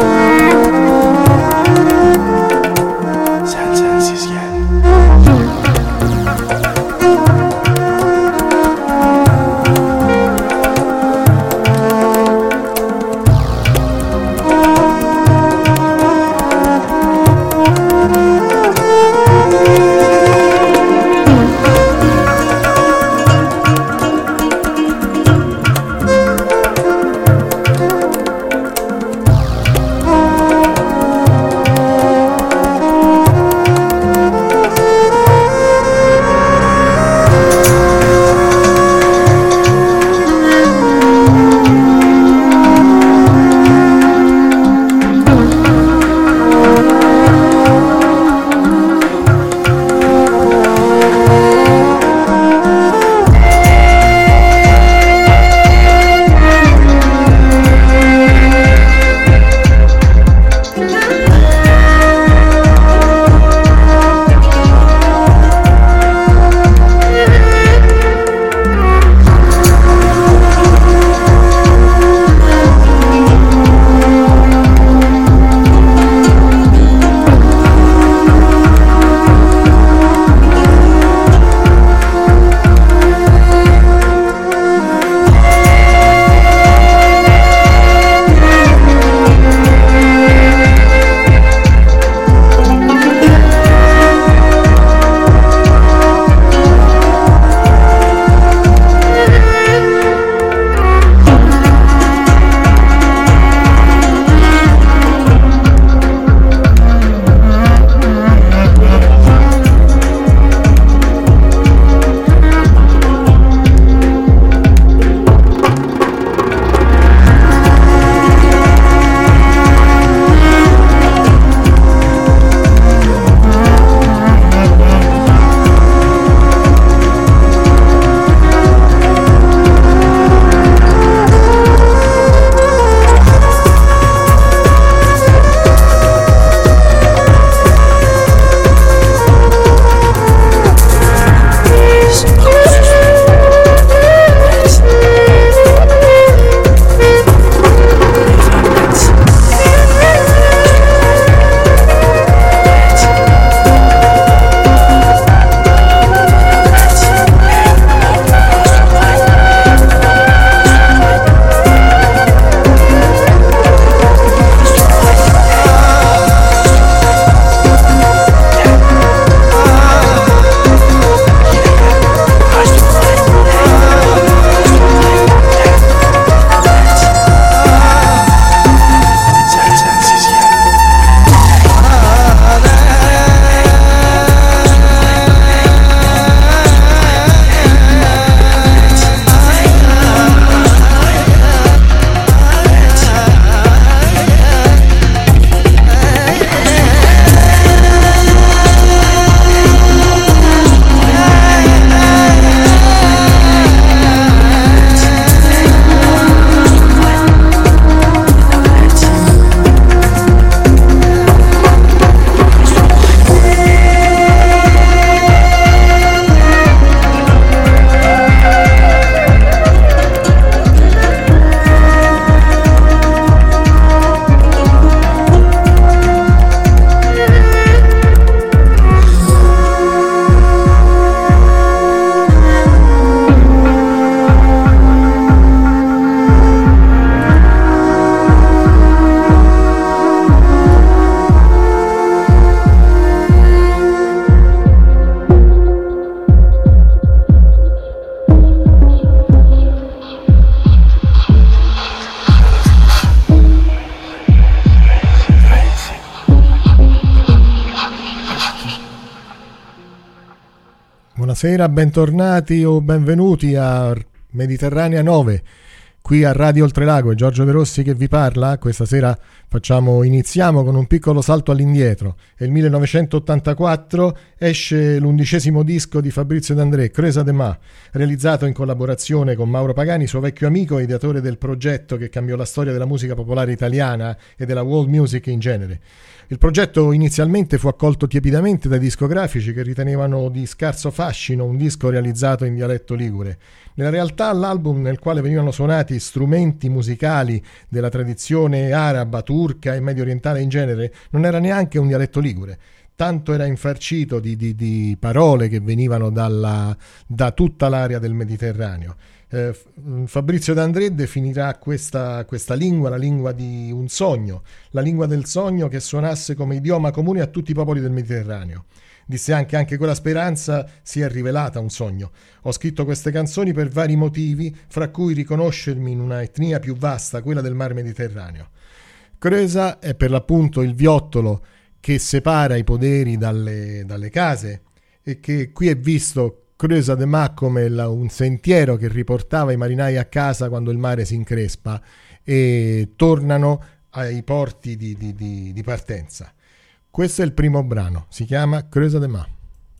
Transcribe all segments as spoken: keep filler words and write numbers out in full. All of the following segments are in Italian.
Buonasera, bentornati o benvenuti a Mediterranea nove, qui a Radio Oltrelago. È Giorgio De Rossi che vi parla. Questa sera facciamo, iniziamo con un piccolo salto all'indietro. È il millenovecentottantaquattro, esce l'undicesimo disco di Fabrizio D'André, Cresa de Ma, realizzato in collaborazione con Mauro Pagani, suo vecchio amico e ideatore del progetto che cambiò la storia della musica popolare italiana e della world music in genere. Il progetto inizialmente fu accolto tiepidamente dai discografici che ritenevano di scarso fascino un disco realizzato in dialetto ligure. Nella realtà l'album, nel quale venivano suonati molti strumenti musicali della tradizione araba, turca e medio orientale in genere, non era neanche un dialetto ligure. Tanto era infarcito di, di, di parole che venivano dalla, da tutta l'area del Mediterraneo. Eh, Fabrizio D'André definirà questa, questa lingua la lingua di un sogno, la lingua del sogno che suonasse come idioma comune a tutti i popoli del Mediterraneo. Disse anche, anche quella speranza si è rivelata un sogno. Ho scritto queste canzoni per vari motivi, fra cui riconoscermi in una etnia più vasta, quella del mar Mediterraneo. Creusa è per l'appunto il viottolo che separa i poderi dalle, dalle case, e che qui è visto Creusa de Mar come la, un sentiero che riportava i marinai a casa quando il mare si increspa e tornano ai porti di, di, di, di partenza. Questo è il primo brano, si chiama Creusa de Mar.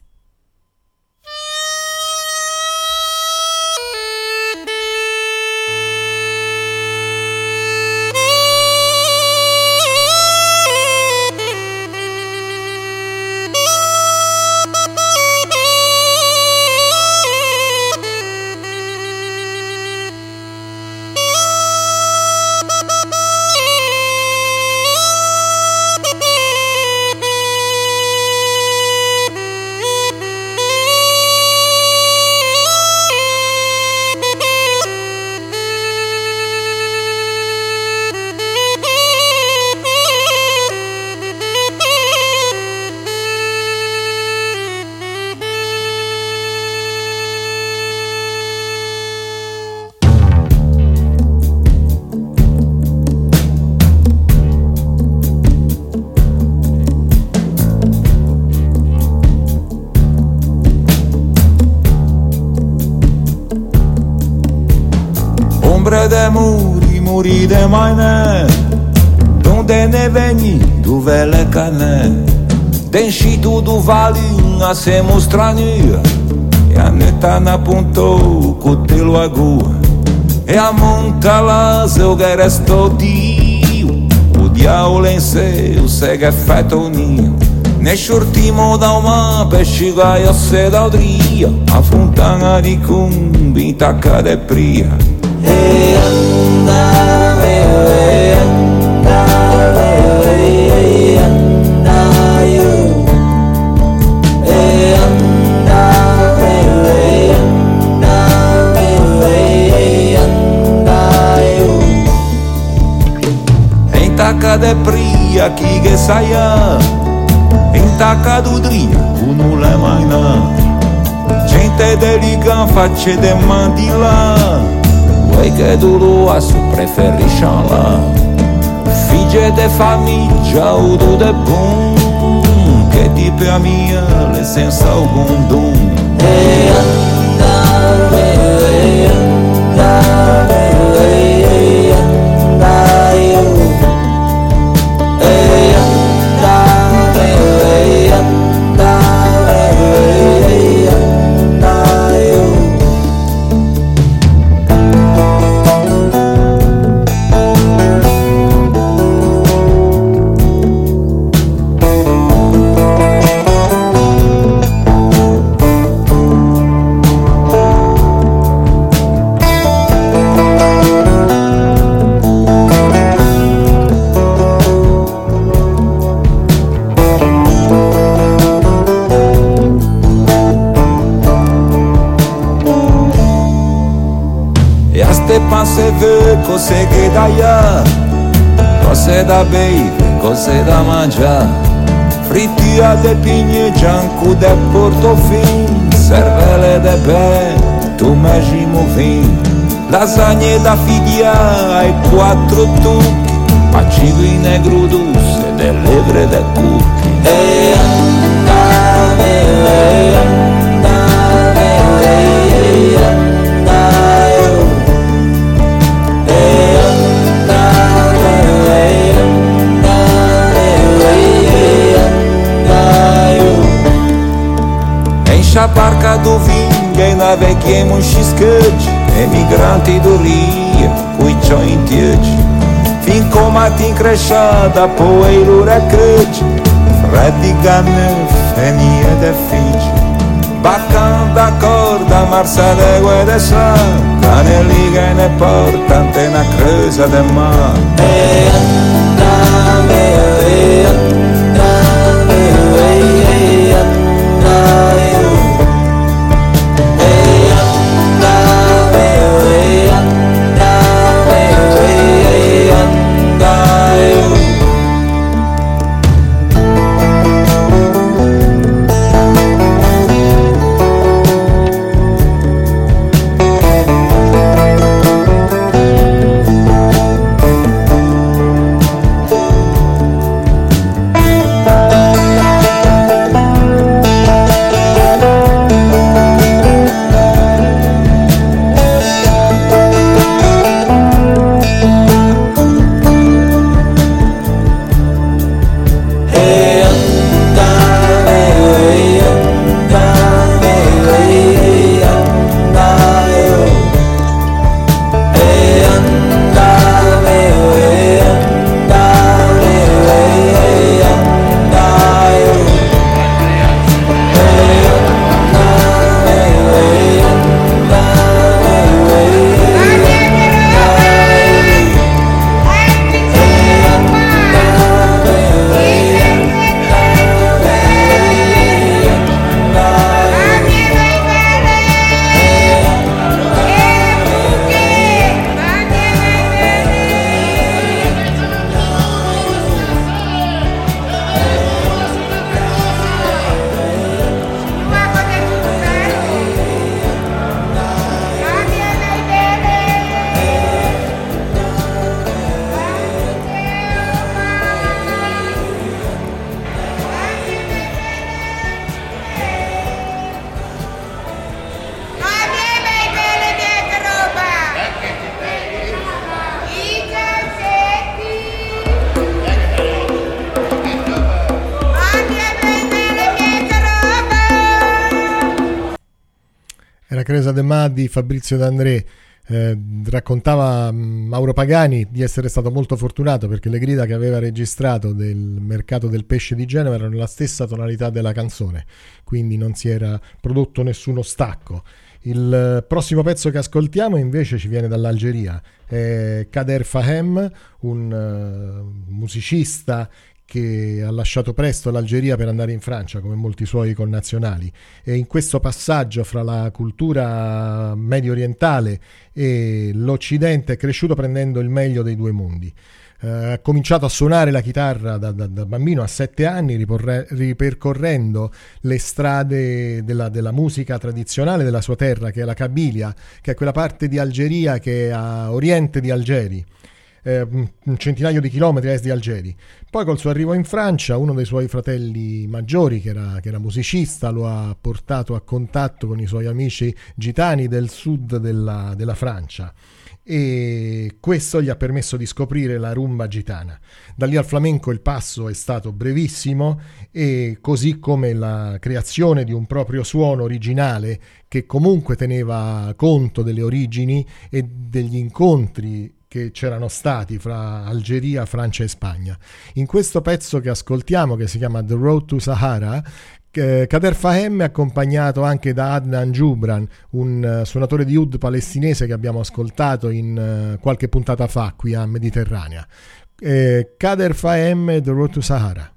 De muri, muri de maine, donde ne veni, du vele cane, denși tu du valinha se mostrania, e a neta na punto cu telo agua, e a monta la se o geresto dio, o diavolo in se o sega effetto nio, ne shurtimo da uma pesciga e se da odria, a fontana di cumbi tacca de pria. Hey, anda, hey, anda, hey, anda, you. Hey, anda, hey, anda, hey, anda, you. Em taca de pria que que saia, em taca do dria, o nulla mai na. Gente de ligan face de mandila. Vuoi che tu lo a su preferisci là, figlie de famiglia o do de bun, che di per mia le senza alcun dun. Hey, anda, hey, anda, hey, anda, you. Hey, anda, hey, anda, hey, anda, you. Se vê cos'è che daia, cos'è da bere, cos'è da mangiare, frittura de pigne, gianco de portofin, cervelle de pe, tu mesmo vin, lasagne da figlia e quattro tucchi, macigo in negro dulce, de levre de cucchi. Hey, anda, hey, anda, hey, anda, you. Enche a barca do vinho e naveguemos xiscante, emigranti do Rio, cuichão em tiete, fim com matin crechada, poeiro recante, Fred Ganef, Fenia de Fiji, bacana da corda, Marcelo e de Sá. cane lì che ne porta una cresa del mare. E andave, e andave, e andave, e andave, e andave, e andave. Cresa de Ma di Fabrizio D'André. Eh, raccontava Mauro Pagani di essere stato molto fortunato perché le grida che aveva registrato del mercato del pesce di Genova erano nella stessa tonalità della canzone, quindi non si era prodotto nessuno stacco. Il prossimo pezzo che ascoltiamo invece ci viene dall'Algeria, è Kader Fahem, un uh, musicista che ha lasciato presto l'Algeria per andare in Francia come molti suoi connazionali, e in questo passaggio fra la cultura medio orientale e l'Occidente è cresciuto prendendo il meglio dei due mondi. Uh, ha cominciato a suonare la chitarra da, da, da bambino a sette anni, riporre, ripercorrendo le strade della, della musica tradizionale della sua terra, che è la Kabilia, che è quella parte di Algeria che è a oriente di Algeri, eh, un centinaio di chilometri a est di Algeri. Poi col suo arrivo in Francia uno dei suoi fratelli maggiori, che era, che era musicista, lo ha portato a contatto con i suoi amici gitani del sud della, della Francia, e questo gli ha permesso di scoprire la rumba gitana. Da lì al flamenco il passo è stato brevissimo, e così come la creazione di un proprio suono originale che comunque teneva conto delle origini e degli incontri che c'erano stati fra Algeria, Francia e Spagna. In questo pezzo che ascoltiamo, che si chiama The Road to Sahara, Kader Fahem è accompagnato anche da Adnan Jubran, un uh, suonatore di oud palestinese che abbiamo ascoltato in uh, qualche puntata fa qui a Mediterranea. eh, Kader Fahem, The Road to Sahara.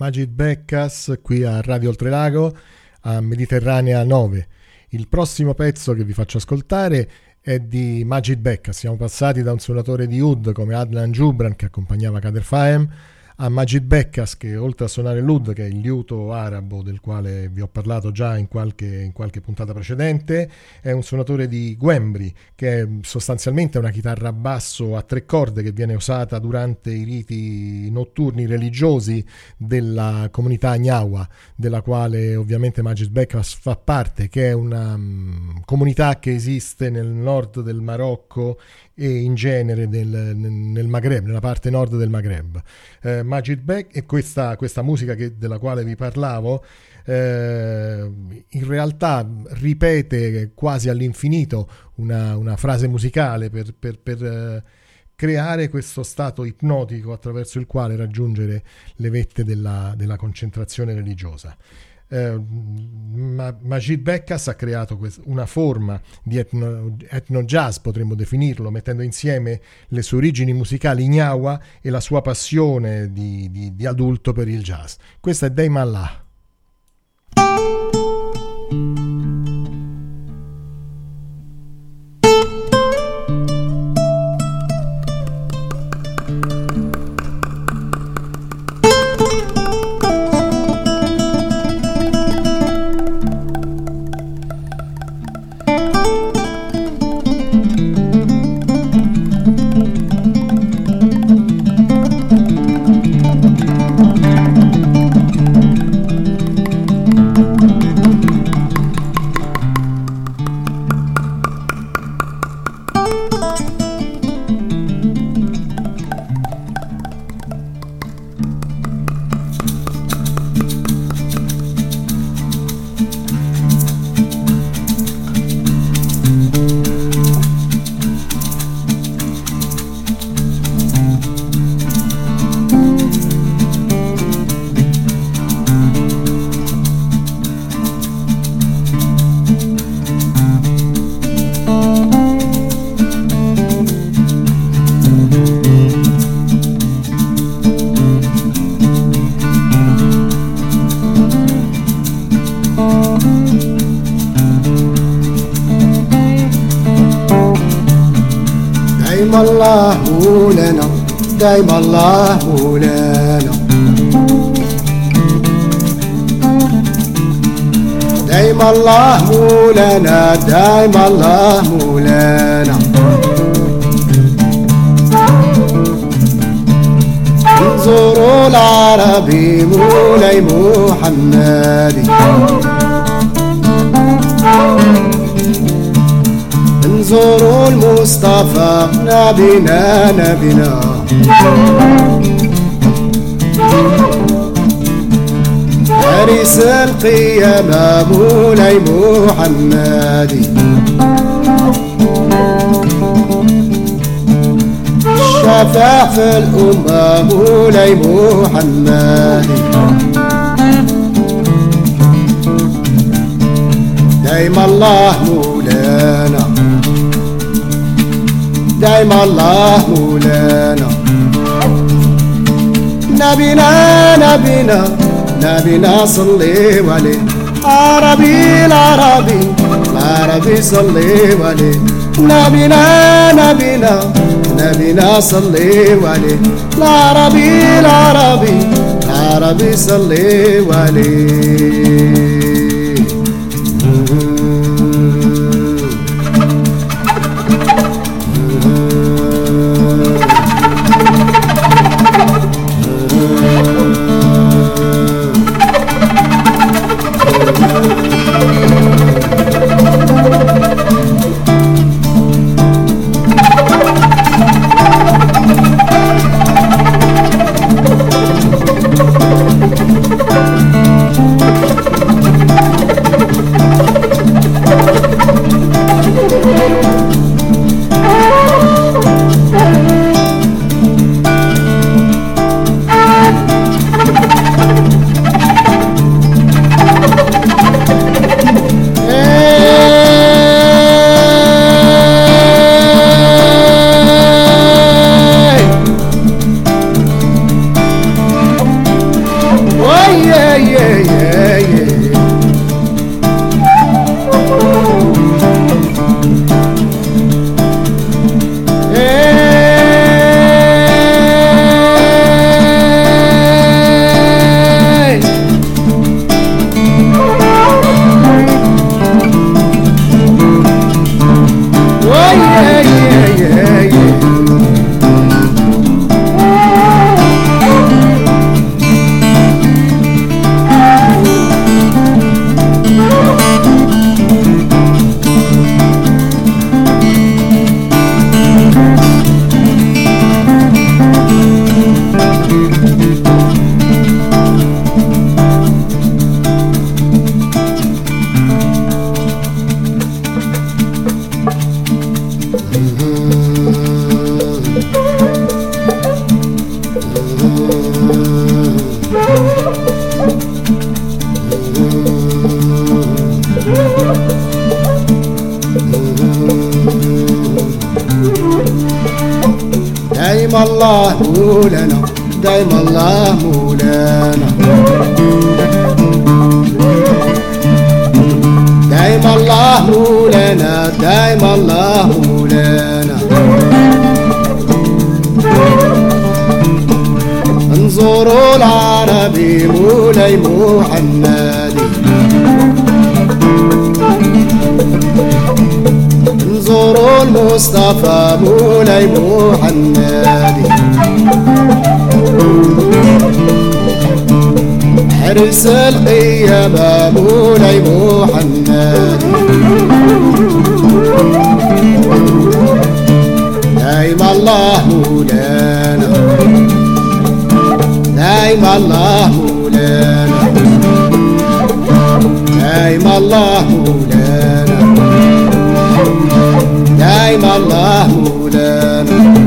Magid Bekkas qui a Radio Oltrelago a Mediterranea nove. Il prossimo pezzo che vi faccio ascoltare è di Magid Bekkas. Siamo passati da un suonatore di oud come Adnan Jubran che accompagnava Kader Fahem a Magid Bekkas che oltre a suonare l'oud, che è il liuto arabo del quale vi ho parlato già in qualche, in qualche puntata precedente, è un suonatore di gwembri, che è sostanzialmente una chitarra a basso a tre corde che viene usata durante i riti notturni religiosi della comunità Nyawa, della quale ovviamente Magid Bekkas fa parte, che è una um, comunità che esiste nel nord del Marocco e in genere nel, nel Maghreb, nella parte nord del Maghreb. Eh, Magid Bekkas e questa, questa musica che, della quale vi parlavo eh, in realtà ripete quasi all'infinito una, una frase musicale per, per, per eh, creare questo stato ipnotico attraverso il quale raggiungere le vette della, della concentrazione religiosa. Uh, Magid Bekkas ha creato quest- una forma di etno, etno jazz, potremmo definirlo, mettendo insieme le sue origini musicali Nyawa e la sua passione di, di, di adulto per il jazz. Questa è Dayma Allah. الله مولانا دايما الله مولانا دايما الله مولانا دايما الله مولانا انظروا العربي مولاي محمدي انظروا المصطفى نبينا نبينا حارس القيامة مولاي محمدي شفاع في الأمة مولاي محمدي دايما الله مولانا دايما الله مولانا نبينا نبينا نبينا صلي عليه عربي العربي العربي صلي عليه نبينا نبينا نبينا صلي عليه العربي العربي العربي صلي عليه دايما الله مولانا دايما الله مولانا دايما الله مولانا دايما الله مولانا انظروا العربي مولاي محمدي انظروا المصطفى مولاي محمدي حرس القيامة مولاي محمدي دايما الله مولانا دايما الله مولانا دايما الله مولانا دايما الله مولانا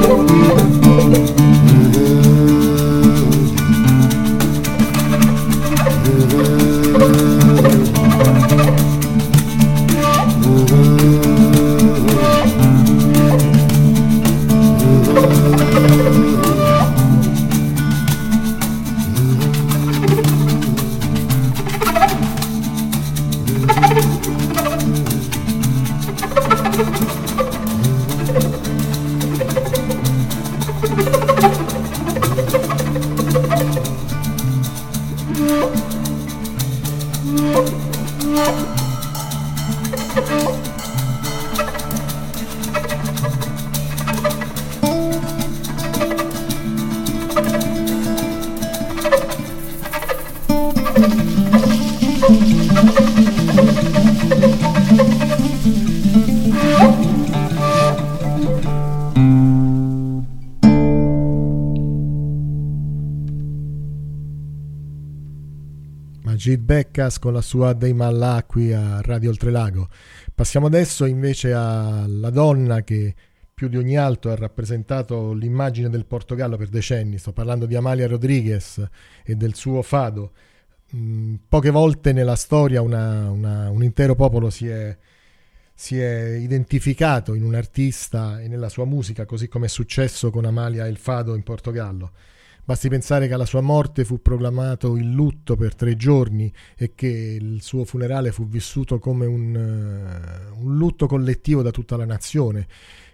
Majid Bekkas con la sua Deimallah qui a Radio Oltrelago. Passiamo adesso invece alla donna che più di ogni altro ha rappresentato l'immagine del Portogallo per decenni. Sto parlando di Amália Rodrigues e del suo fado. Mm, poche volte nella storia una, una, un intero popolo si è, si è identificato in un artista e nella sua musica, così come è successo con Amália e il fado in Portogallo. Basti pensare che alla sua morte fu proclamato il lutto per tre giorni e che il suo funerale fu vissuto come un, uh, un lutto collettivo da tutta la nazione,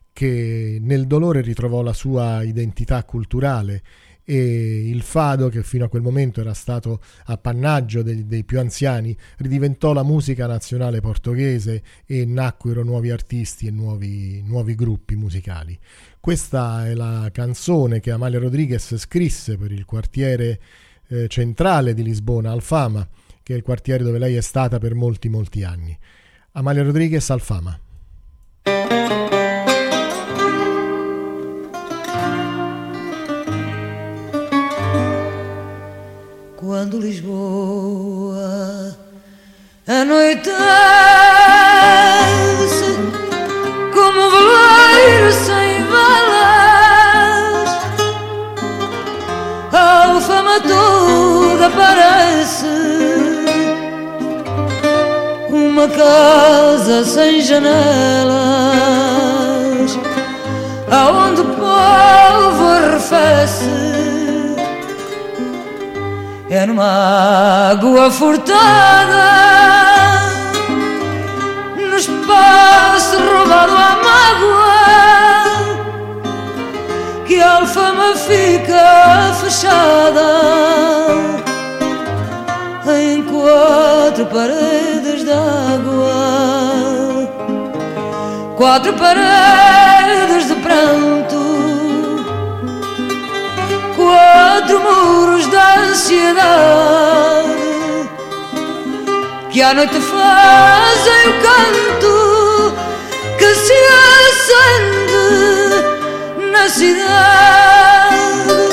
che nel dolore ritrovò la sua identità culturale, e il fado, che fino a quel momento era stato appannaggio dei, dei più anziani, ridiventò la musica nazionale portoghese e nacquero nuovi artisti e nuovi, nuovi gruppi musicali. Questa è la canzone che Amália Rodrigues scrisse per il quartiere eh, centrale di Lisbona, Alfama, che è il quartiere dove lei è stata per molti molti anni. Amália Rodrigues, Alfama. Quando Lisboa anoitece como um veleiro sem velas, a Alfama toda parece uma casa sem janelas, aonde o povo arrefece. É numa água furtada, no espaço roubado à mágoa, que a Alfama fica fechada em quatro paredes d'água, quatro paredes de pranto, quatro muros da ansiedade, que à noite fazem o canto que se acende na cidade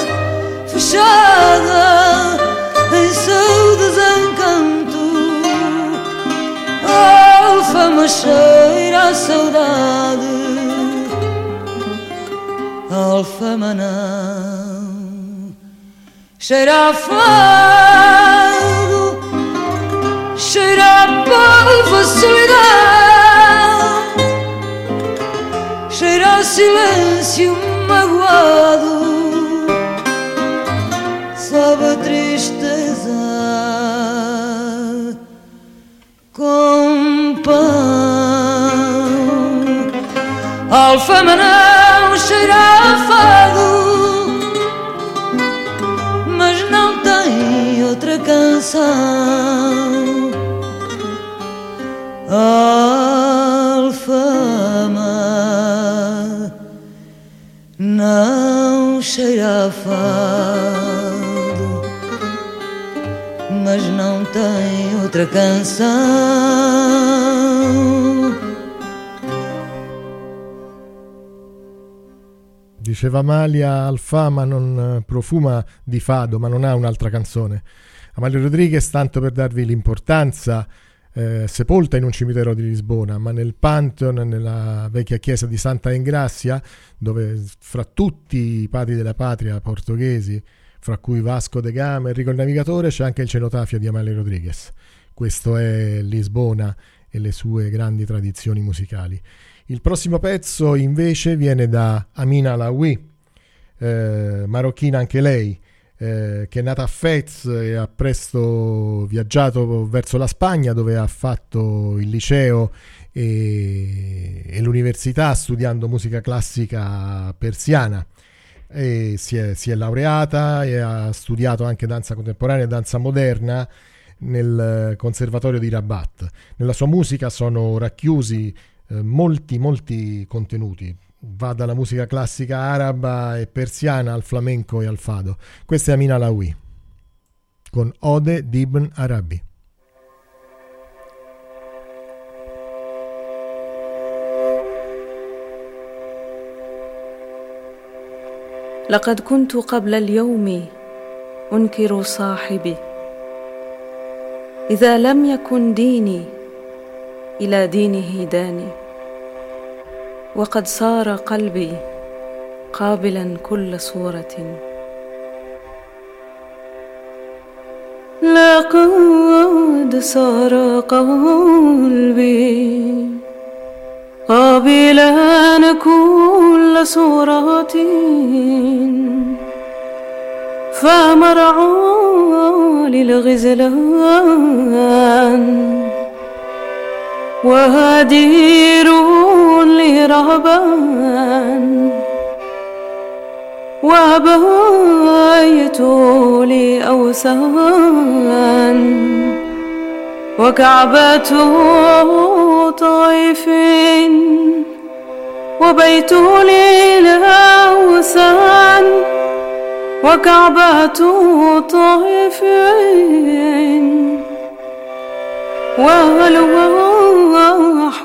fechada em seu desencanto. A Alfama cheira a saudade, a Alfama não cheira a fado, cheira a polva solidão, cheira a silêncio magoado Alfama não cheira a fado, mas não tem outra canção. Alfama não cheira a fado, mas não tem outra canção. Diceva Amalia, Alfama non profuma di fado, ma non ha un'altra canzone. Amalia Rodriguez, tanto per darvi l'importanza, eh, sepolta in un cimitero di Lisbona, ma nel Pantheon, nella vecchia chiesa di Santa Engrazia, dove fra tutti i padri della patria portoghesi, fra cui Vasco da Gama e Enrico il Navigatore, c'è anche il cenotafio di Amalia Rodriguez. Questo è Lisbona e le sue grandi tradizioni musicali. Il prossimo pezzo invece viene da Amina Alaoui, eh, marocchina anche lei, eh, che è nata a Fez e ha presto viaggiato verso la Spagna, dove ha fatto il liceo e, e l'università studiando musica classica persiana. E si è, si è laureata e ha studiato anche danza contemporanea e danza moderna nel Conservatorio di Rabat. Nella sua musica sono racchiusi eh, molti molti contenuti, va dalla musica classica araba e persiana al flamenco e al fado. Questa è Amina Alaoui con Ode d'Ibn Arabi. لقد كنت قبل اليوم أنكر صاحبي إذا لم يكن ديني إلى دينه داني، وقد صار قلبي قابلا كل صورة. لقد صار قلبي قابلا كل صورة، فمرعى للغزلان وهدير لرهبان، وبيت لأوثان وكعبة طائف، وبيت للأوثان وكعبة طائف، وألواح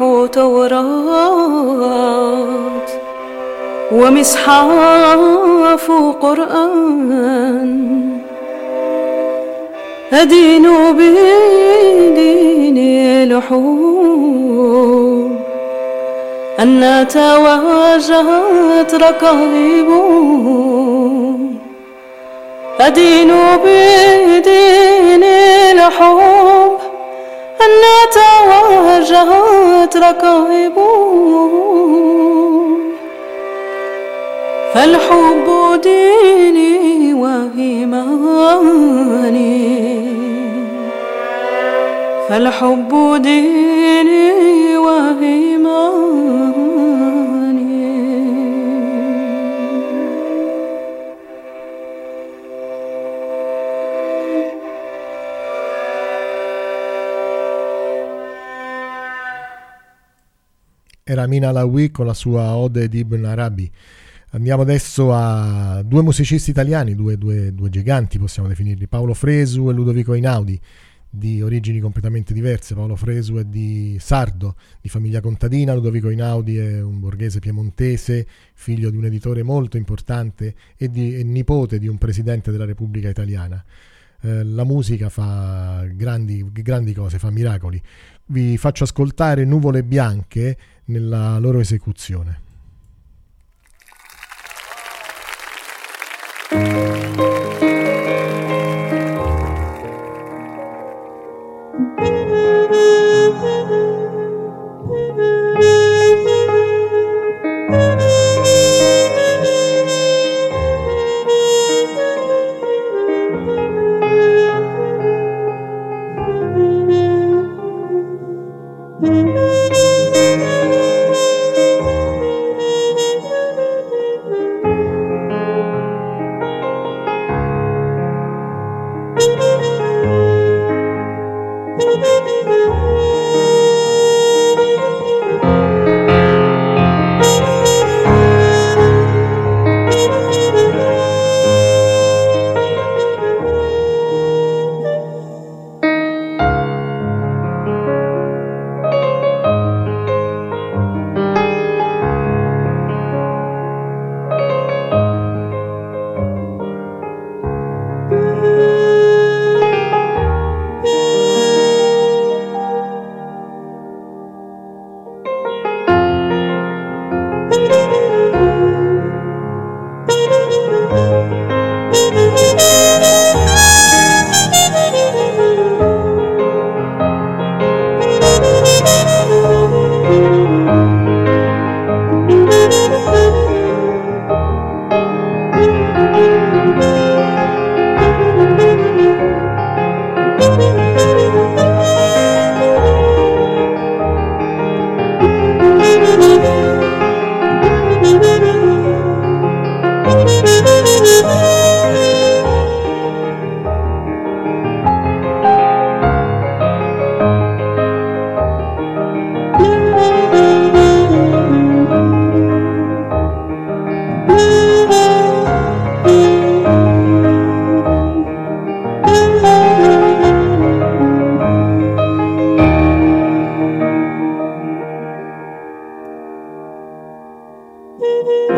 توراة ومصحاف قرآن. أدين بدين لحوم أن تواجهت ركائب، أدين بدين الحب أن تواجهت ركائب، فالحب ديني وإيماني، فالحب ديني وإيماني. Era Amina Alaoui con la sua Ode d'Ibn Arabi. Andiamo adesso a due musicisti italiani, due, due, due giganti possiamo definirli, Paolo Fresu e Ludovico Einaudi, di origini completamente diverse. Paolo Fresu è di sardo, di famiglia contadina. Ludovico Einaudi è un borghese piemontese, figlio di un editore molto importante e, di, e nipote di un presidente della Repubblica Italiana. Eh, la musica fa grandi, grandi cose, fa miracoli. Vi faccio ascoltare Nuvole Bianche nella loro esecuzione.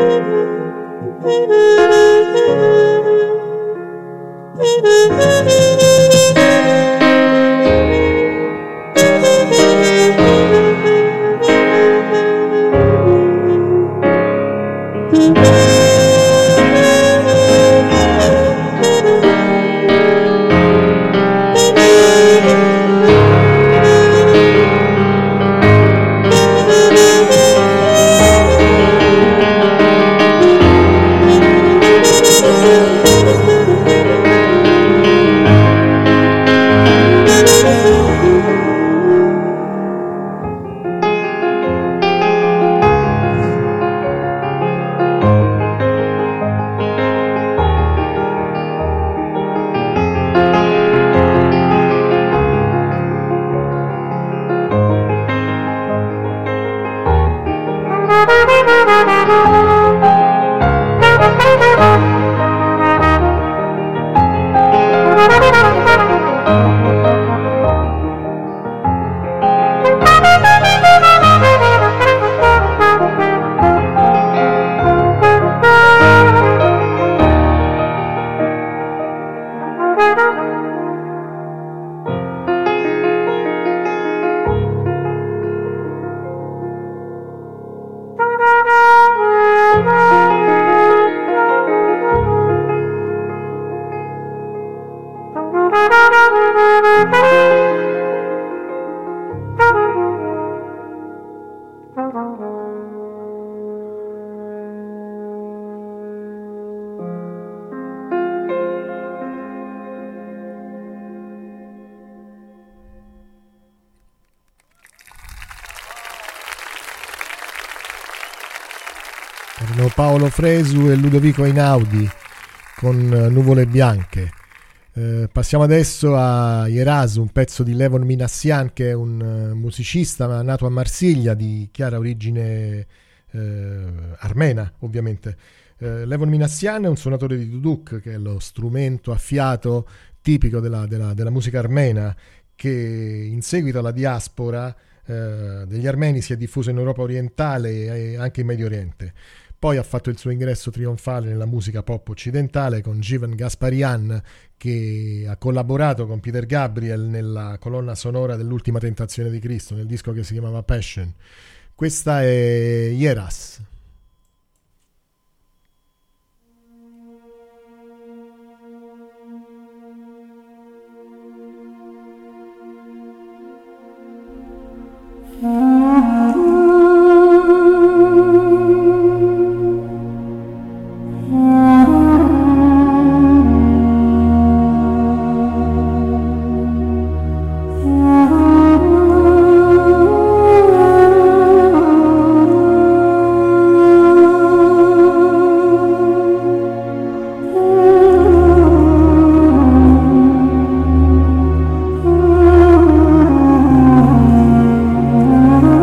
Paolo Fresu e Ludovico Einaudi con Nuvole Bianche. Eh, passiamo adesso a Yeraz, un pezzo di Levon Minassian, che è un uh, musicista nato a Marsiglia di chiara origine eh, armena, ovviamente. Eh, Levon Minassian è un suonatore di duduk, che è lo strumento a fiato tipico della, della, della musica armena, che in seguito alla diaspora eh, degli armeni si è diffuso in Europa orientale e anche in Medio Oriente. Poi ha fatto il suo ingresso trionfale nella musica pop occidentale con Jivan Gasparian, che ha collaborato con Peter Gabriel nella colonna sonora dell'Ultima Tentazione di Cristo, nel disco che si chiamava Passion. Questa è Yeraz. Oh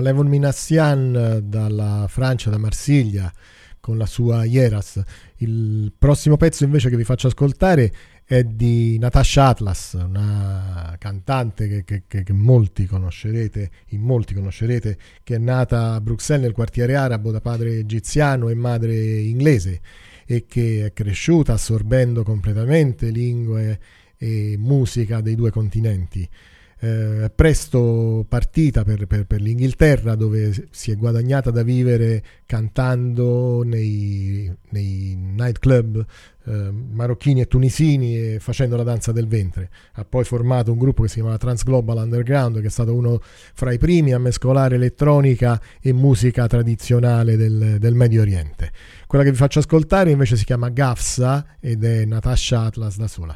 era Levon Minassian dalla Francia, da Marsiglia, con la sua Hieras. Il prossimo pezzo invece che vi faccio ascoltare è di Natasha Atlas, una cantante che, che, che, che molti conoscerete, in molti conoscerete, che è nata a Bruxelles nel quartiere arabo da padre egiziano e madre inglese, e che è cresciuta assorbendo completamente lingue e musica dei due continenti. Eh, presto partita per, per, per l'Inghilterra, dove si è guadagnata da vivere cantando nei, nei nightclub eh, marocchini e tunisini e facendo la danza del ventre. Ha poi formato un gruppo che si chiamava Transglobal Underground, che è stato uno fra i primi a mescolare elettronica e musica tradizionale del, del Medio Oriente. Quella che vi faccio ascoltare invece si chiama Gafsa ed è Natasha Atlas da sola.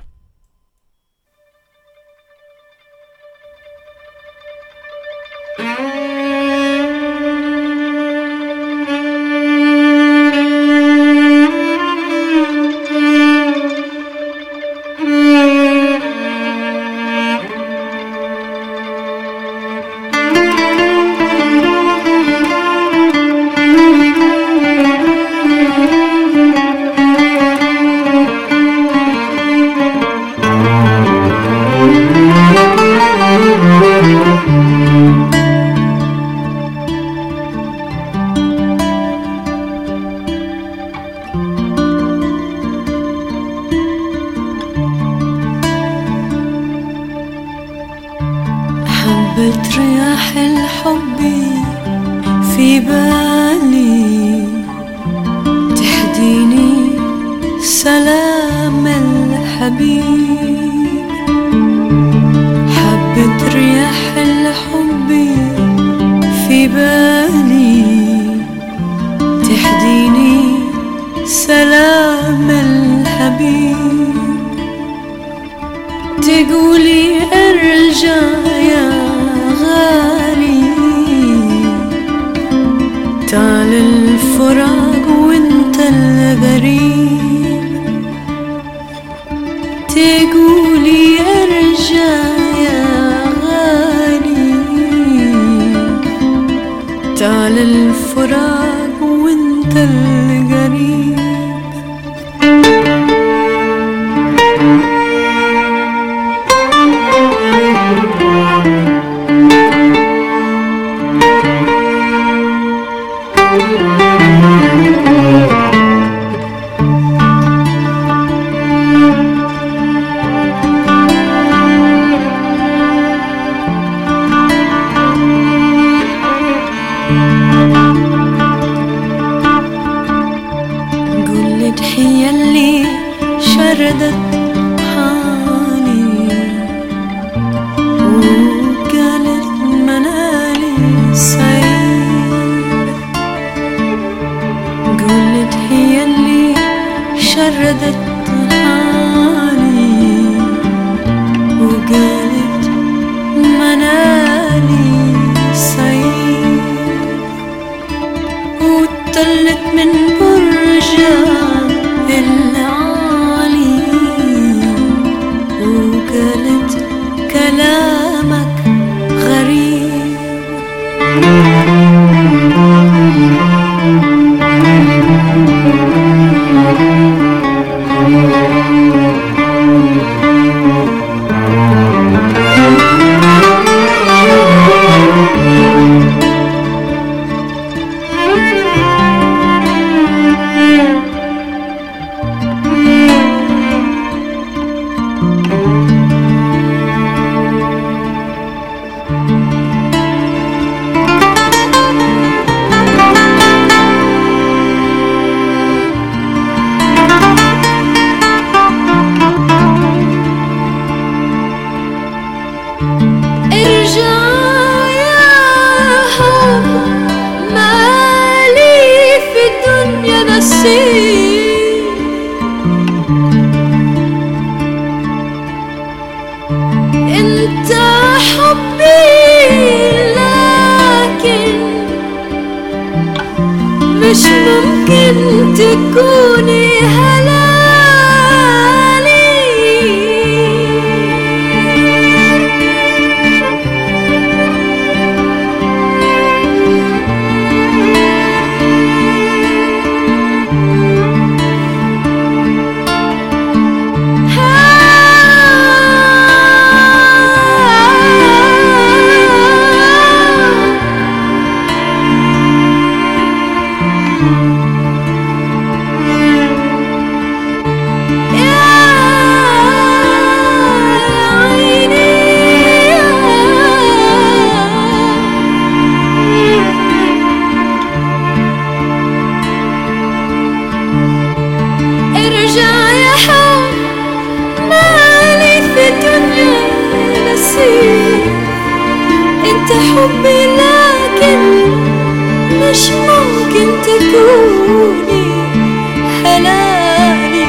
نسيت انت حبي لكن مش ممكن تكوني حلالي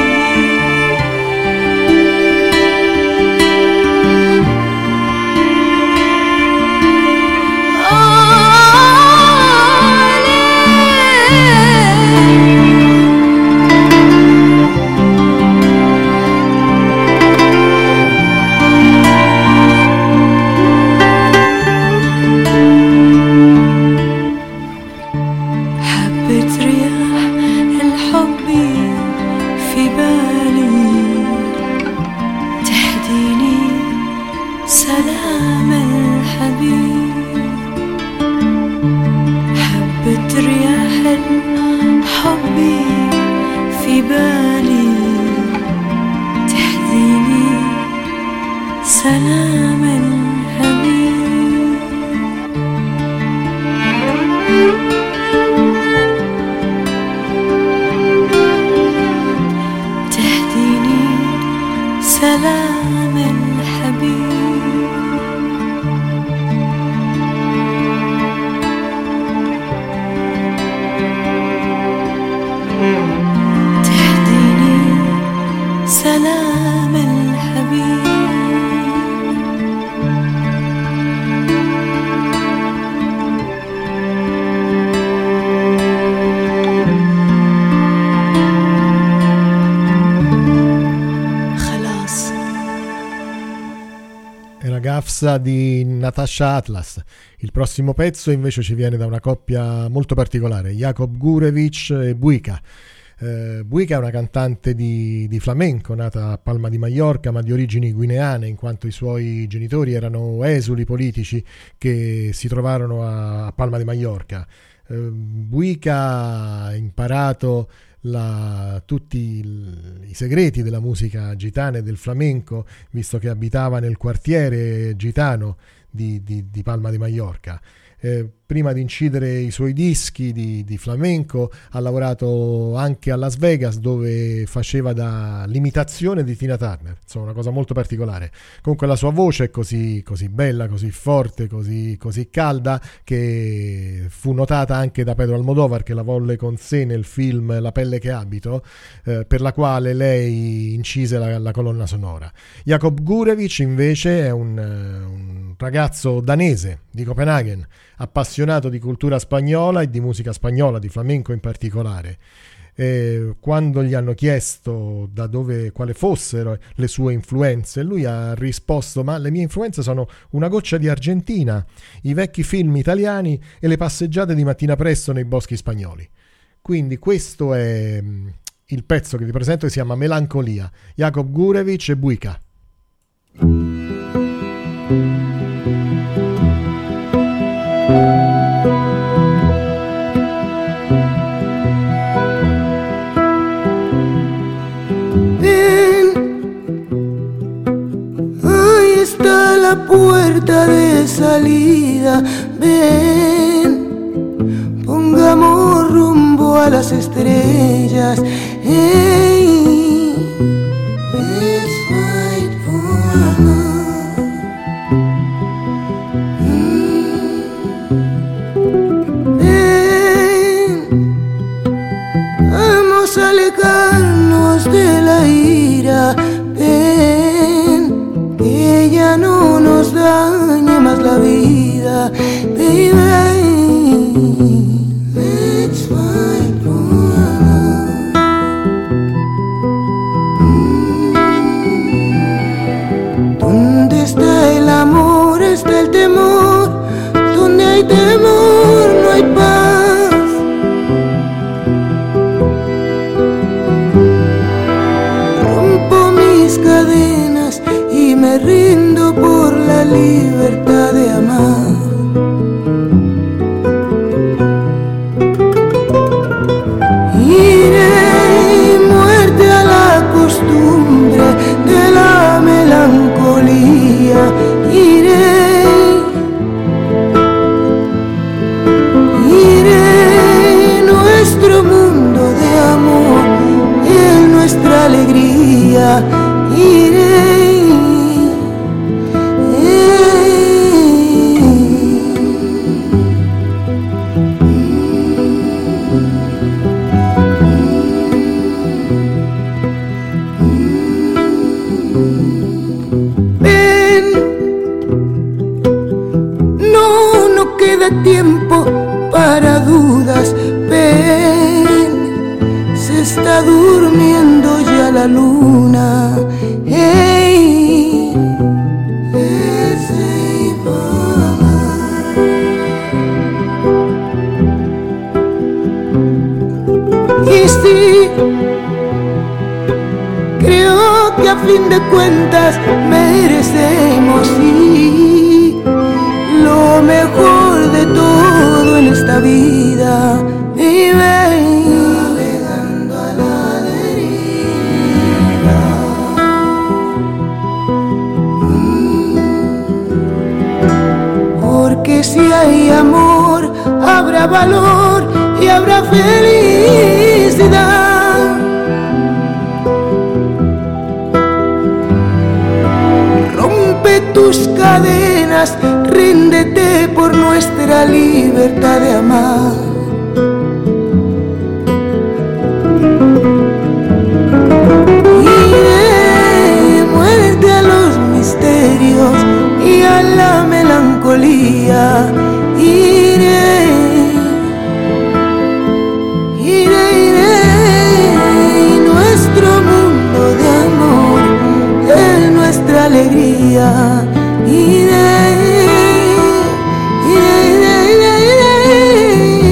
di Natasha Atlas. Il prossimo pezzo invece ci viene da una coppia molto particolare, Jakub Gurevich e Buika. Eh, Buika è una cantante di, di flamenco nata a Palma di Mallorca ma di origini guineane, in quanto i suoi genitori erano esuli politici che si trovarono a, a Palma di Mallorca. Eh, Buika ha imparato La, tutti il, i segreti della musica gitana e del flamenco, visto che abitava nel quartiere gitano di, di, di Palma di Mallorca. Eh, prima di incidere i suoi dischi di, di flamenco ha lavorato anche a Las Vegas, dove faceva da l'imitazione di Tina Turner, insomma una cosa molto particolare. Comunque la sua voce è così, così bella, così forte, così, così calda, che fu notata anche da Pedro Almodóvar, che la volle con sé nel film La pelle che abito, eh, per la quale lei incise la, la colonna sonora. Jakub Gurevich invece è un, un ragazzo danese di Copenaghen, appassionato di cultura spagnola e di musica spagnola, di flamenco in particolare. E quando gli hanno chiesto da dove, quale fossero le sue influenze, lui ha risposto: ma le mie influenze sono una goccia di Argentina, i vecchi film italiani e le passeggiate di mattina presto nei boschi spagnoli. Quindi questo è il pezzo che vi presento, che si chiama Melancolia, Jakub Gurevich e Buika. La puerta de salida, ven, pongamos rumbo a las estrellas. Hey, let's fight for love. Mm. Ven, vamos a alejarnos de la ira. Ven, que ya no nos dañe más la vida, baby. Let's fight for love. Mm. ¿Dónde está el amor? Está el temor. Donde hay temor no hay paz. Rompo mis cadenas y me rindo por la libertad de amar. Iré muerte a la costumbre de la melancolía. Iré, iré nuestro mundo de amor, en nuestra alegría. Iré, durmiendo ya la luna. Hey, ese mamá. Y sí, creo que a fin de cuentas merecemos, sí, lo mejor de todo en esta vida. Vive navegando a la deriva. Mm. Porque si hay amor, habrá valor y habrá felicidad. Rompe tus cadenas, ríndete por nuestra libertad de amar. Iré, muerte a los misterios y a la melancolía. Iré, iré, iré, y nuestro mundo de amor es nuestra alegría. Iré, iré, iré, iré, iré.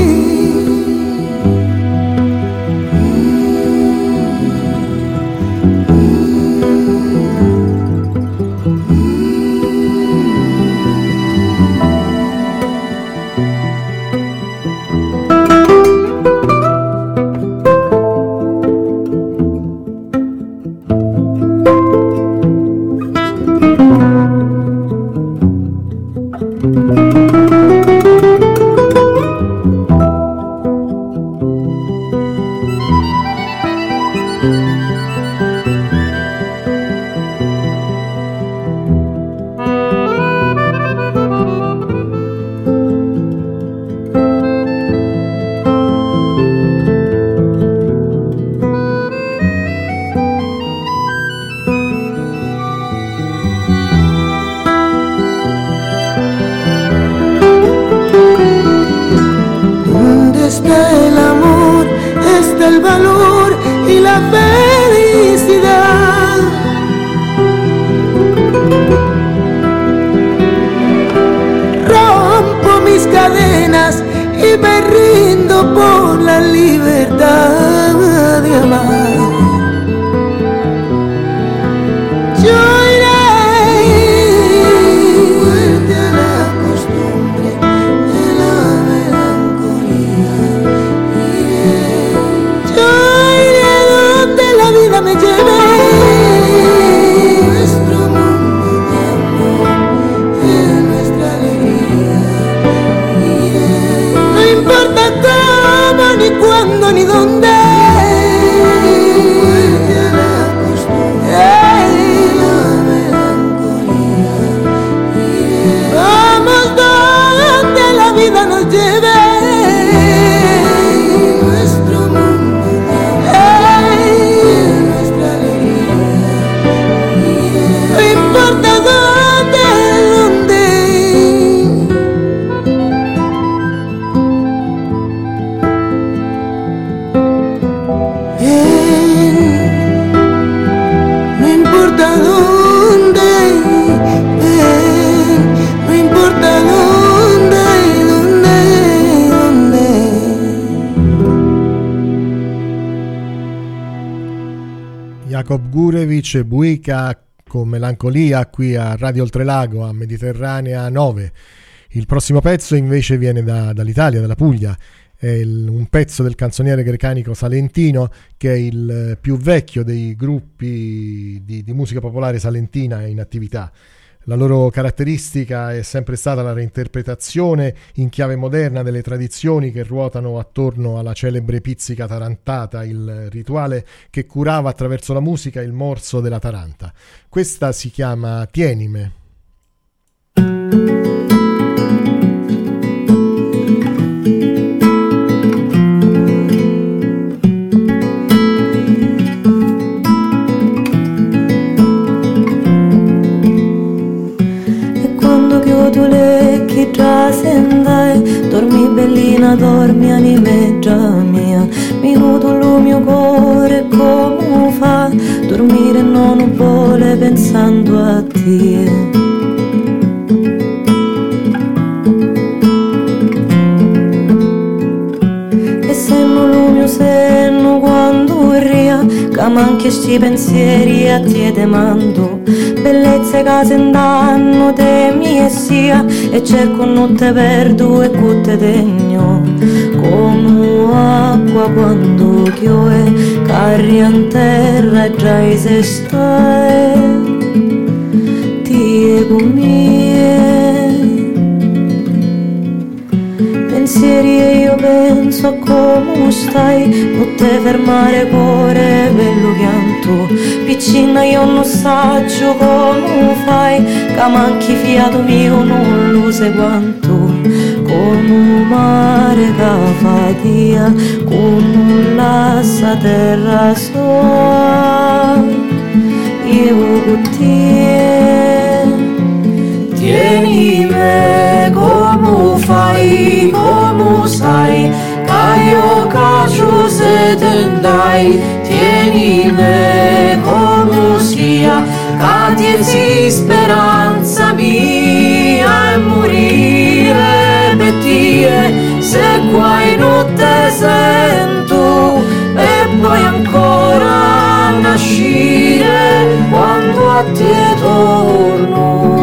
Jakub Gurewicz, Buika con Melancolia qui a Radio Oltrelago, a Mediterranea nove. Il prossimo pezzo invece viene da, dall'Italia, dalla Puglia. È il, un pezzo del canzoniere grecanico salentino, che è il più vecchio dei gruppi di, di musica popolare salentina in attività. La loro caratteristica è sempre stata la reinterpretazione in chiave moderna delle tradizioni che ruotano attorno alla celebre pizzica tarantata, il rituale che curava attraverso la musica il morso della taranta. Questa si chiama Tienime. Trasendai, dormi bellina, dormi animeggia mia, minuto il mio cuore non vuole pensando a te. E se non lo mio senno quando ria, che manchi sti pensieri a te demando, bellezze che se danno te mie sia, e cerco non te perdo e che te degno, come acqua quando piove, carri in terra e già se stai, ti con mie pensieri e io penso a come stai, non te fermare cuore bello pianto, piccina io non saggio come fai, che manchi fiato mio non lo sai quanto, come un mare che fatica, come un lassa terra sua, io con te, tieni me come fai, come sai, che io caccio se te dai, tieni me come sia, che ti sia speranza mia e morire per te, se guai non te sento e poi ancora nascere quando a te torno.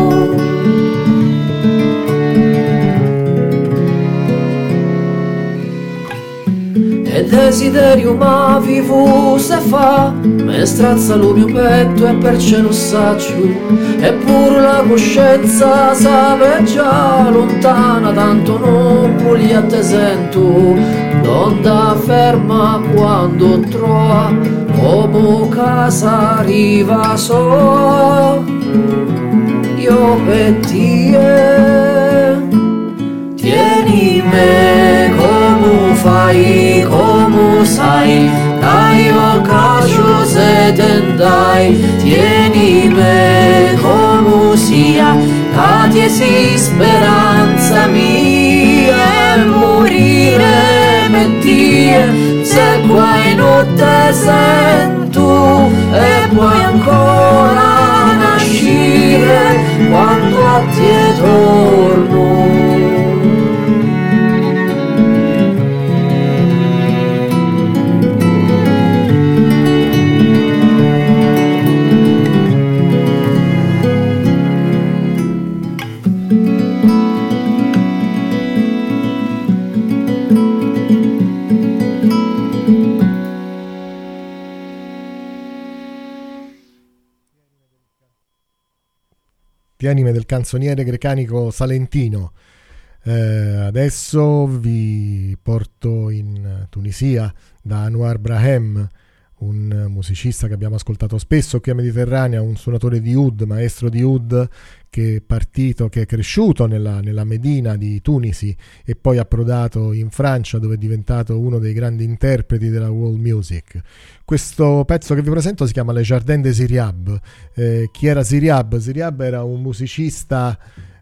E desiderio ma vivo se fa, me strazza lo mio petto e perciò non saggio, eppure la coscienza sape già lontana, tanto non volia te sento, l'onda ferma quando trova, come casa arriva so, io per te, tieni me come fai, come sai, che io caccio se te dai, tieni me come sia, che ti sia speranza mia e morire per te, se guai non te sento e poi ancora nascere quando a te torno. Anime del canzoniere grecanico salentino. Eh, adesso vi porto in Tunisia da Anouar Brahem, un musicista che abbiamo ascoltato spesso qui a Mediterranea, un suonatore di oud, maestro di oud, che è partito, che è cresciuto nella, nella Medina di Tunisi e poi approdato in Francia, dove è diventato uno dei grandi interpreti della world music. Questo pezzo che vi presento si chiama Le Jardin de Ziryab. Eh, chi era Ziryab? Ziryab era un musicista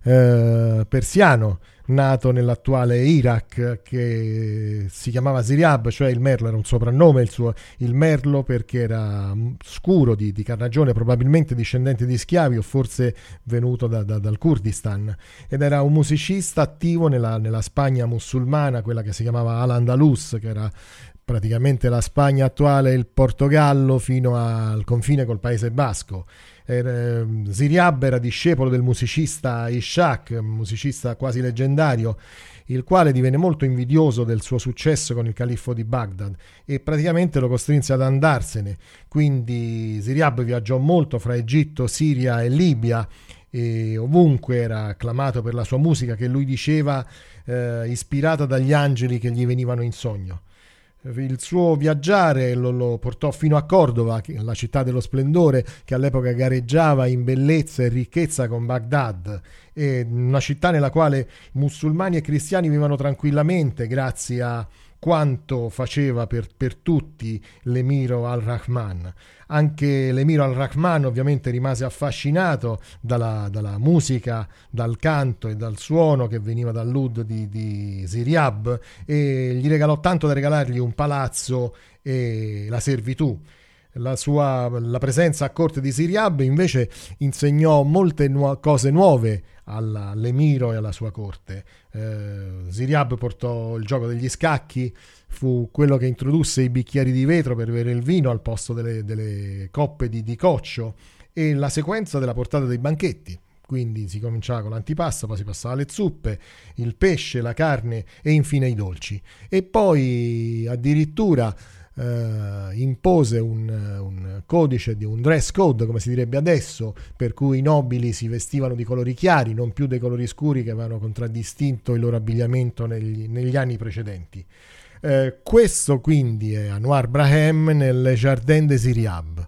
eh, persiano nato nell'attuale Iraq, che si chiamava Ziryab, cioè il merlo, era un soprannome, il suo il merlo, perché era scuro, di, di carnagione, probabilmente discendente di schiavi o forse venuto da, da, dal Kurdistan, ed era un musicista attivo nella, nella Spagna musulmana, quella che si chiamava Al-Andalus, che era praticamente la Spagna attuale, il Portogallo, fino al confine col Paese Basco. Er, Ziryab era discepolo del musicista Ishaq, un musicista quasi leggendario, il quale divenne molto invidioso del suo successo con il califfo di Baghdad e praticamente lo costrinse ad andarsene. Quindi Ziryab viaggiò molto fra Egitto, Siria e Libia, e ovunque era acclamato per la sua musica, che lui diceva eh, ispirata dagli angeli che gli venivano in sogno. Il suo viaggiare lo, lo portò fino a Cordova, la città dello splendore, che all'epoca gareggiava in bellezza e ricchezza con Baghdad, e una città nella quale musulmani e cristiani vivevano tranquillamente grazie a quanto faceva per, per tutti l'emiro al-Rahman. Anche l'emiro al-Rahman ovviamente rimase affascinato dalla, dalla musica, dal canto e dal suono che veniva dall'oud di, di Ziryab, e gli regalò tanto da regalargli un palazzo e la servitù. la sua la presenza a corte di Ziryab invece insegnò molte nu- cose nuove alla, all'emiro e alla sua corte. Eh, Ziryab portò il gioco degli scacchi, fu quello che introdusse i bicchieri di vetro per bere il vino al posto delle, delle coppe di, di coccio, e la sequenza della portata dei banchetti. Quindi si cominciava con l'antipasto, poi si passava alle zuppe, il pesce, la carne e infine i dolci. E poi addirittura eh, impose un, un codice, di un dress code, come si direbbe adesso, per cui i nobili si vestivano di colori chiari, non più dei colori scuri che avevano contraddistinto il loro abbigliamento negli, negli anni precedenti. Eh, questo quindi è Anouar Brahem nel Jardin de Ziryab.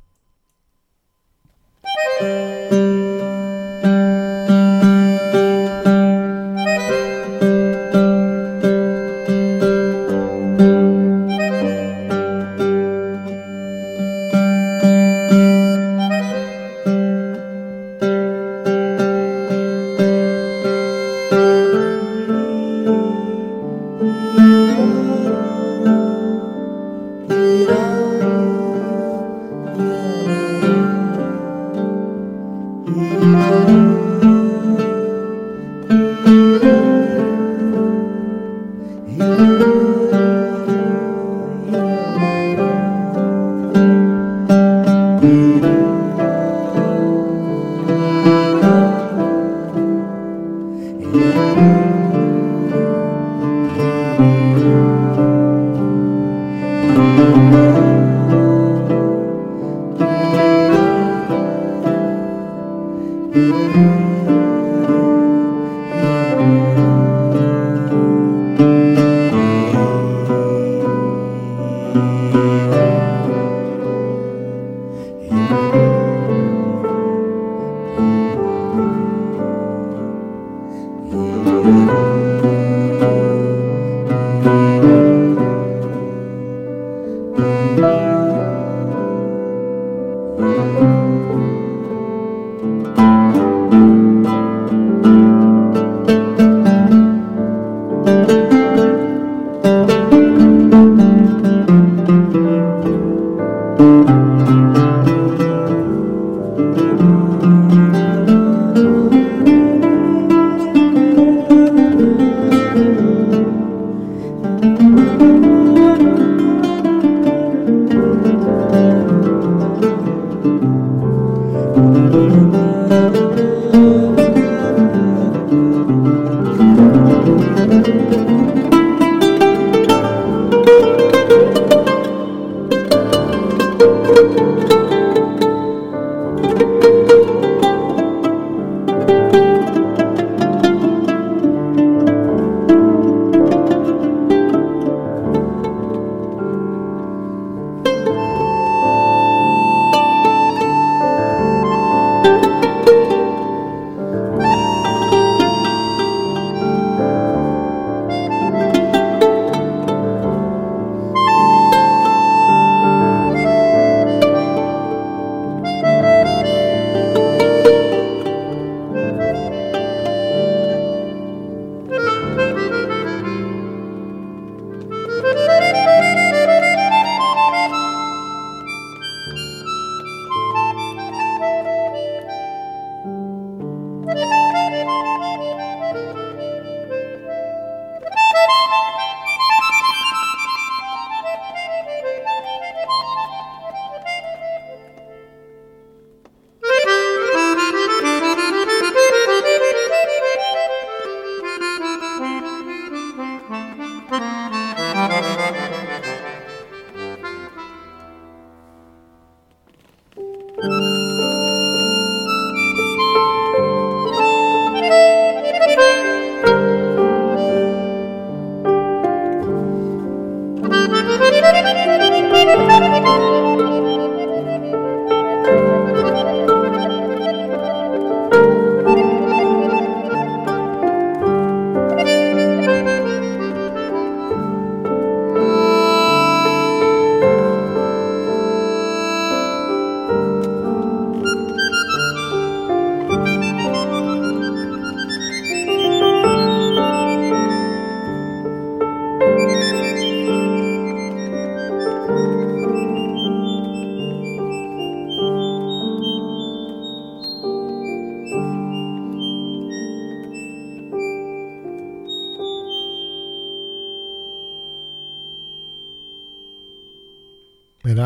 Thank you.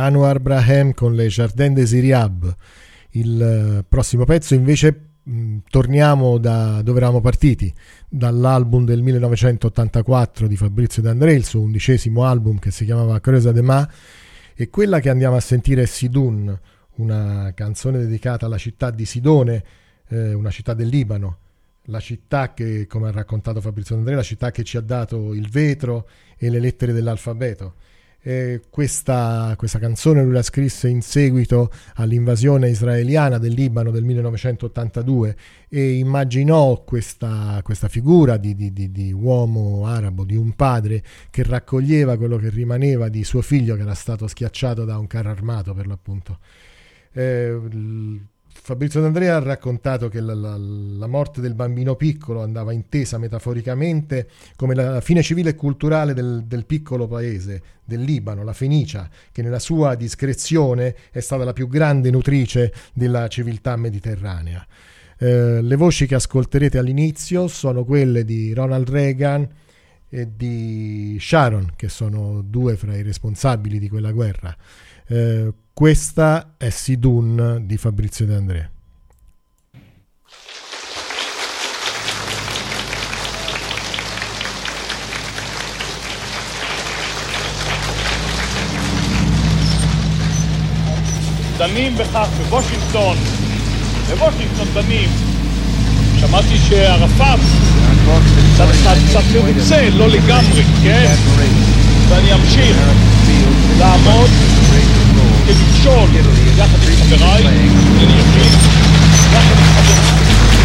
Anwar Brahem con le Jardin des Iriab. Il prossimo pezzo invece mh, torniamo da dove eravamo partiti, dall'album del millenovecentottantaquattro di Fabrizio De André, il suo undicesimo album che si chiamava Creusa de Ma, e quella che andiamo a sentire è Sidun, una canzone dedicata alla città di Sidone, eh, una città del Libano, la città che, come ha raccontato Fabrizio De André, la città che ci ha dato il vetro e le lettere dell'alfabeto. Eh, questa, questa canzone lui la scrisse in seguito all'invasione israeliana del Libano del millenovecentottantadue e immaginò questa, questa figura di, di, di, di uomo arabo, di un padre che raccoglieva quello che rimaneva di suo figlio che era stato schiacciato da un carro armato, per l'appunto. Eh, Fabrizio De André ha raccontato che la, la, la morte del bambino piccolo andava intesa metaforicamente come la fine civile e culturale del, del piccolo paese, del Libano, la Fenicia, che nella sua discrezione è stata la più grande nutrice della civiltà mediterranea. Eh, le voci che ascolterete all'inizio sono quelle di Ronald Reagan e di Sharon, che sono due fra i responsabili di quella guerra. Eh, questa è Sidun di Fabrizio De André. דנים בכך בוושינגטון, בוושינגטון דנים. שמעתי שערפאת צד אחד קצת מרוצה, לא לגמרי, כן? ואני אמשיך לעמוד כמכשול יחד עם חבריי, אני יחיד, יחד עם חבריי.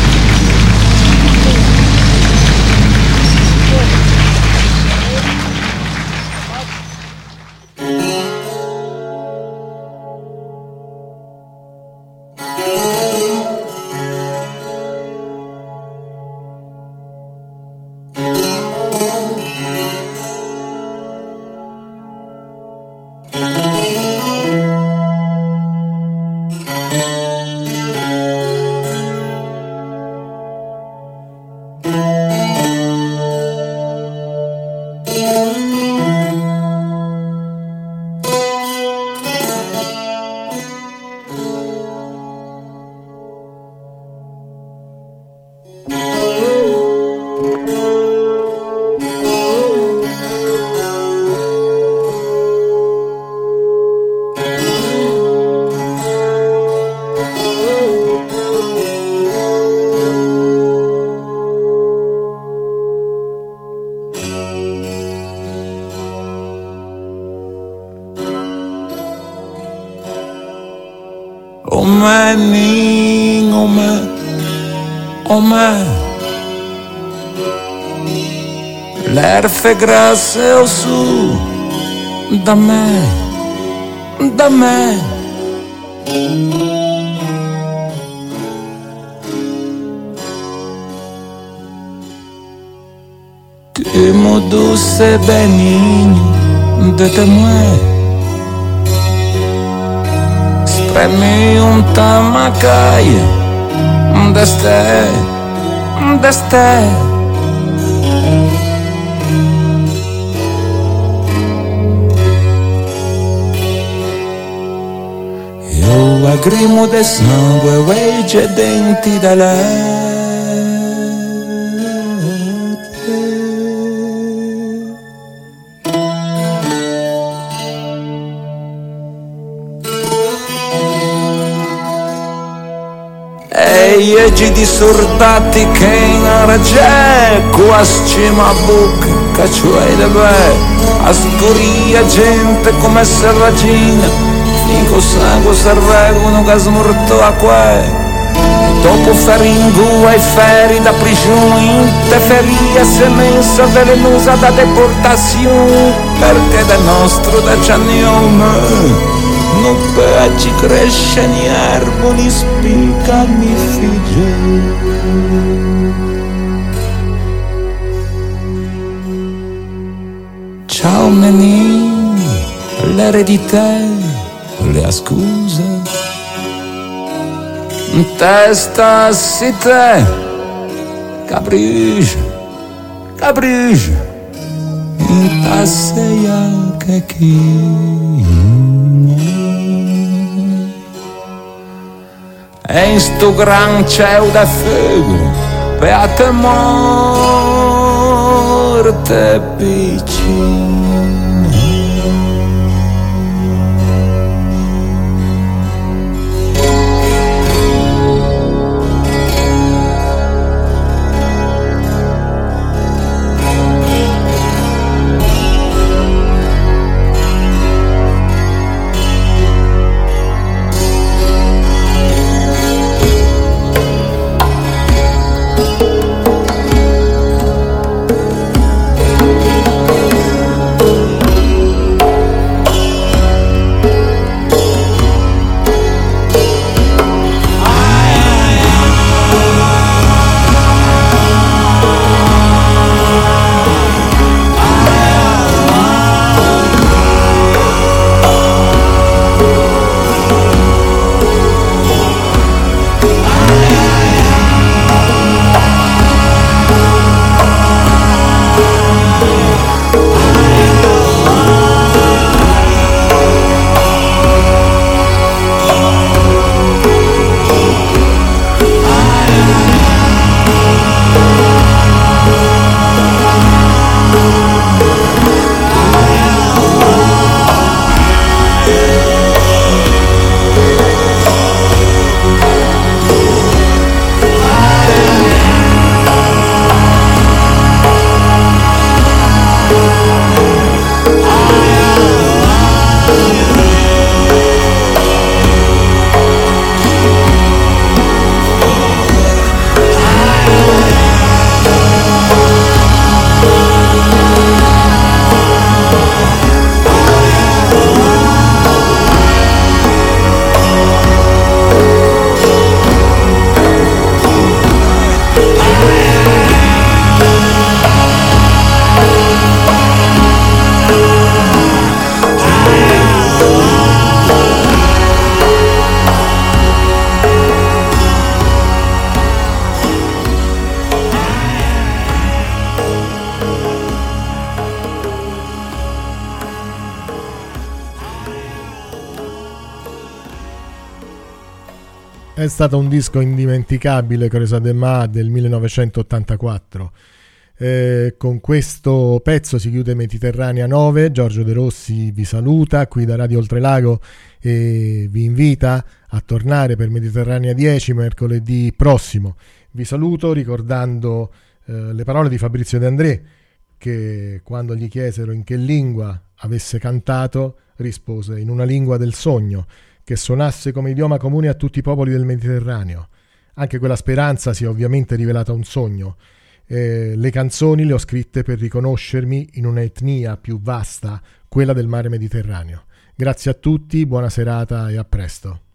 L'erfe grasse o su da me, da me. Tu me douce bénigne de témoin, spremi un tamacaille, d'esté, d'esté. Lagrimo de sangue, uege denti da latte. E iegi di soldati che in aragè, quasi ma buca, cacciuai de bè, a scoria gente come selvagina. Fico sangue servegano che smorto a que. Dopo faringu e feri da prigione, te feria semenza velenosa da deportazione, perché del nostro da cianione non può ci cresce ni erbo ni spicca ni figge. Ciao menin, l'eredità le scuse testa si te caprige caprige in tasseia che chi e in sto gran cielo da fuoco per te morte piccina. È stato un disco indimenticabile, Creusa de Mar del millenovecentottantaquattro. Eh, con questo pezzo si chiude Mediterranea nove. Giorgio De Rossi vi saluta qui da Radio Oltrelago e vi invita a tornare per Mediterranea dieci mercoledì prossimo. Vi saluto ricordando eh, le parole di Fabrizio De André, che quando gli chiesero in che lingua avesse cantato rispose: in una lingua del sogno, che suonasse come idioma comune a tutti i popoli del Mediterraneo. Anche quella speranza si è ovviamente rivelata un sogno. Eh, le canzoni le ho scritte per riconoscermi in un'etnia più vasta, quella del mare Mediterraneo. Grazie a tutti, buona serata e a presto.